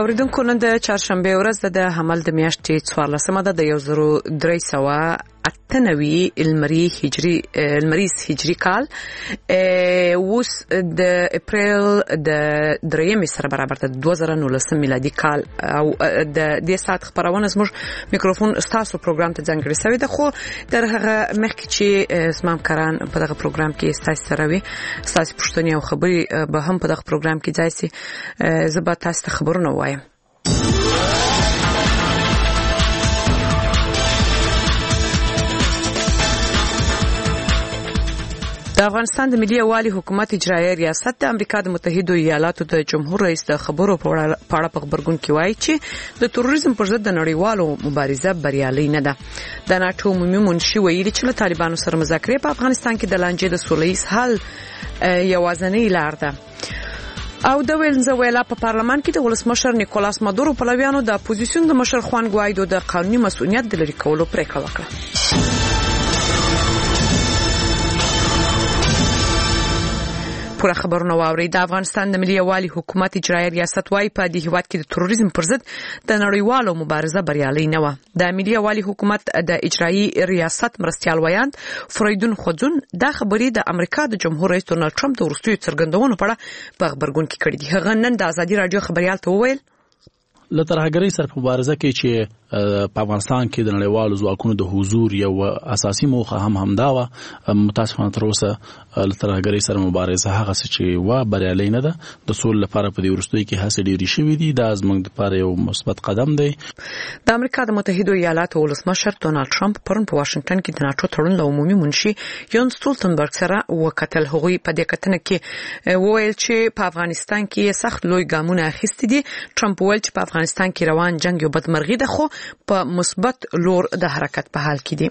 اوریدونکو نن د چهارشنبه ورځ د حمل د میاشتې 14مه ده د 1398 المریز هجری کال اوس د اپریل د 3 سره برابر ده 2019 میلادي کال او د دې سات خبرونه زموږ میکروفون ستاسو پروګرام ته ځانګړی شوی ده خو در هغه مخکې چې اسمام کران په دغه پروګرام کې ستاسو سره وي ستاسو پښتني او خبري به هم په دغه پروګرام کې ځای سي زبا تاسو ته خبرونه وایم. د افغانستان د ملي یووالي حکومت اجرایي ریاست د امریکا د متحده ایالاتو د جمهور رئیس د خبرو په اړه په خبرګون کې وایي چې د تروریزم پر ضد د نړیوالو مبارزه بریالۍ نه ده. د ناتو عمومي منشي ویلي چې له طالبانو سره مذاکرې په افغانستان کې د لانجې د سولهییز حل یوازینۍ لار ده. او د وینزویلا په پارلمان کې د ولسمشر نیکولاس مادورو پلویانو د اپوزیسیون د مشر خوان ګوایدو د قانوني مسؤلیت د لرې کولو پریکړه وکړه. پوره خبرونه واوري. د افغانستان د ملي یووالي حکومت اجرایي ریاست وايي په دې هیواد کې د تروریزم پر ضد د نړیوالو مبارزه بریالۍ نه و. د ملي یووالي حکومت د اجرایي ریاست مرستيال ویاند فریدون خوځون د خبري د امریکا د جمهور رئیس ډونالد ټرمپ د ورستیو څرګندونو په اړه په خبرګون کې کړی دی. هغه نن د ازادي رادیو خبريال ته وویل له ترهګرۍ سره په مبارزه کې چې په افغانستان کې د نړیوالو ځواکونو د حضور یو اساسي موخه همدا و. متاسفانه تر اوسه له ترهګرۍ سره مبارزه هغه څه چې و بریالۍ نه ده. د سول لپاره په دې ورستۍ کې هڅې ډېرې شوې دي. دا زموږ لپاره یو مثبت قدم دی. د امریکا د متحده ایالاتو ولسمشر ډونالد ټرمپ پرون په واشنگټن کې د ناتو تړون له عمومي منشي یون سټولتنبرګ سره وکتل. هغوی په دې کتنه کې وویل چې په افغانستان کې سخت لوی ګامونه اخیستي دي. ټرمپ ویل چې په افغانستان کې روان جنگ یو بدمرغي ده خو په مثبت لور د حرکت په حال کې دي.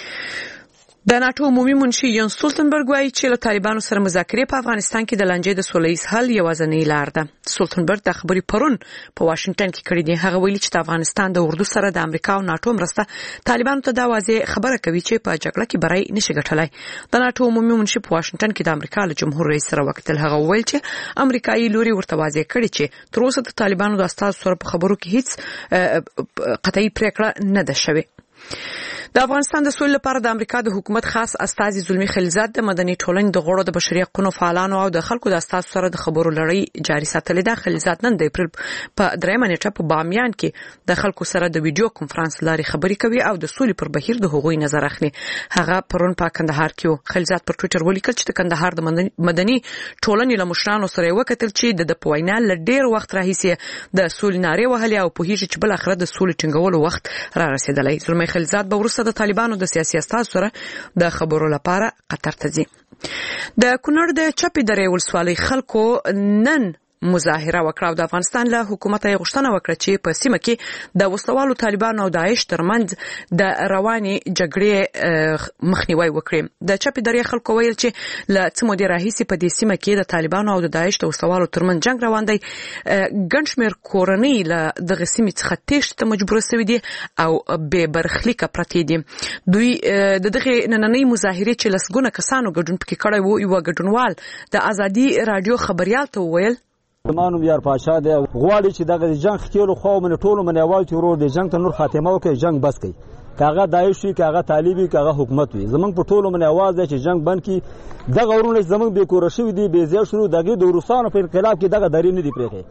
د ناتو عمومي منشي یون سټولتنبرګ وايي چې له طالبانو سره مذاکرې په افغانستان کې د لانجې د سولهییز حل یوازینۍ لار ده. سټولتنبرګ د خبري پرون په واشنگټن کې کړې دي. هغه ویلي چې د افغانستان د اردو سره د امریکا او ناتو مرسته طالبانو ته دا واضح خبره کوي چې په جګړه کې بری نشي ګټلای. د ناتو عمومي منشي په واشنگټن کې د امریکا له جمهور رئیس سره وکتل. هغه ویل چې امریکایي لوري ورته واضح کړي چې تر اوسه د طالبانو د استاد سره په خبرو کې هیڅ قطعي پریکړه نه ده شوې. د افغانستان د سولې لپاره د امریکا د حکومت خاص استازي زلمی خلیلزاد د مدني ټولنې د غړو د بشري حقوقو فعالانو او د خلکو د استازو سره د خبرو لړۍ جاري ساتلې ده. خلیلزاد نن د اپریل په 3 نیټه په بامیان کې د خلکو سره د ویډیو کانفرنس لاري خبري کوي او د سولې پر بهیر د حقوقي نظر اخلي. هغه پرون په کندهار کې خلیلزاد پر ټوئیټر ولیکل چې د کندهار د مدني ټولنې له مشرانو سره وکتل چې د پوینا ل ډیر وخت راهیسي د سولې ناره وهلي او په هیڅ چې بل اخر د سولې ټینګولو وخت را رسیدلی. زلمی خلیلزاد به ورسره د طالبانو د سیاسي استازو سره د خبرو لپاره قطر ته ځي. د کونړ د چپې درې ولسوالۍ خلکو نن مظاهره وکړه او د افغانستان له حکومت یې غوښتنه وکړه چې په سیمه کې د وسلوالو طالبانو او داعش ترمنځ د رواني جګړې مخنیوي وکړي. د چپې درې خلکو ویل چې له څه مودې راهیسې په دې سیمه کې د طالبانو او د داعش د وسلوالو ترمنځ جنگ روان دی. ګڼ شمېر کورنۍ له دغه سیمې څخه تېښتې ته مجبور شوي دي او بې برخلیکه پرتې دي. دوی د دغه نننۍ مظاهرې چې لسګونه کسانو ګډون پکې کړی وو یو ګډونوال د ازادي رادیو خبريال ته وویل زمانو یار پاشا دی غواړي چې دغه جنگ خېلو خو من ټولو منیوال چې ورور دی جنگ ته نور خاتمه وکړي جنگ بس کوي. کاغه دایښي کاغه طالبي کاغه حکومت وي زمنګ په ټولو منیوال دی چې جنگ بند کی دغه ورونه زمنګ به کور شوی دی به زیات شروع دغه د روسانو په انقلاب کې دغه دری نه دی پرېږي.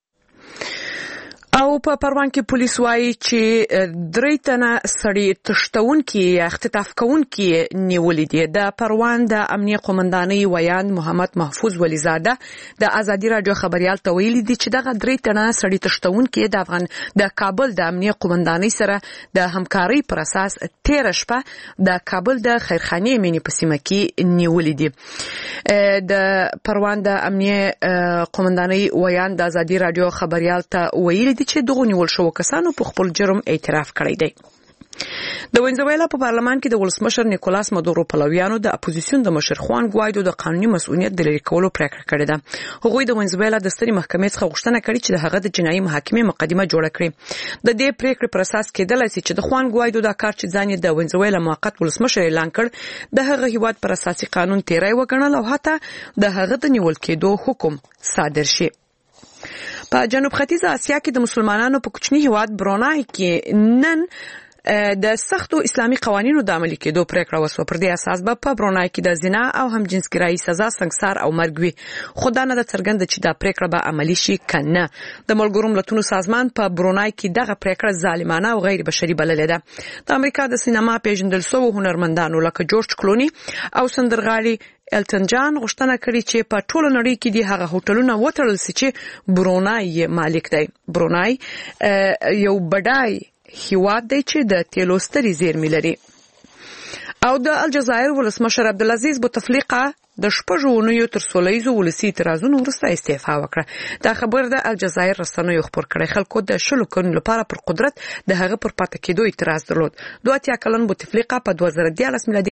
او په پروان کې پولیس وايي چې 3 تنه سړي تشتونکي اختطاف کوونکي نیولې دي. د پروان د امنیه قومندانۍ ویاند محمد محفوظ ولیزاده د ازادي رادیو خبريال ته ویلي دي چې دغه 3 تنه سړي تشتونکي د کابل د امنیه قومندانۍ سره د همکارۍ پر اساس 13 شپه د کابل د خیرخانې مینې په سیمه کې نیولې دي. د پروان د امنیه قومندانۍ ویاند د ازادي رادیو خبريال ته ویلي دي چې دغه نیول شو کسانو په خپل جرم اعتراف کړی دی. د وینزویلا په پارلمان کې د ولسمشر نیکولاس مادورو پلویانو د اپوزیسیون د مشر خوان ګوایدو د قانوني مسؤلیت د لرې کولو پریکړه کړې ده. هغوی د وینزویلا د سترې محکمې څخه غوښتنه کړې چې د هغه د جنایي محاکمې مقدمه جوړه کړي. د دې پریکړې پر اساس کېدلای شي چې د خوان ګوایدو د کار چې ځان یې د وینزویلا موقت ولسمشر اعلان کړ د هغه هیواد پر اساسي قانون تیری وګڼل او حتی د هغه د نیول کېدو حکم صادر شي. په جنوب ختیځ اسیا کې د مسلمانانو په کوچني هیواد برونای کې نن د سختو اسلامي قوانینو د عملي کېدو پریکړه وسوه. پر دې اساس به په برونای کې د زنا او هم جنسګرایي سزا سنگسار او مرګ وي. خدانه د څرګند چې دا پریکړه به عملی شي کنه. د ملګرو ملتونو سازمان په برونای کې دغه پریکړه ظالمانه او غیر بشري بللې ده. د امریکا د سینما پیژندل شوی هنرمندانو لکه جورج کلونی او سندرغاړي الټن جان غوښتنه کړې چې په ټوله نړۍ کې د هغه هوټلونو وټړل شي چې برونای مالک دی. برونای یو بډای هیواد دی چې د تیلو سترې زیرمې لري. او د الجزایر ولسمشر عبدالعزیز بوتفلیقه د شپږو اونیو تر سوله ییزو ولسي اعتراضونو وروسته استعفا وکړه. دا خبر د الجزایر رسنیو خبر کړی. خلکو د شلو کلونو لپاره پر قدرت د هغه پر پاتې کېدو اعتراض درلود. 82 کلن بوتفلیقه په 2014 میلادي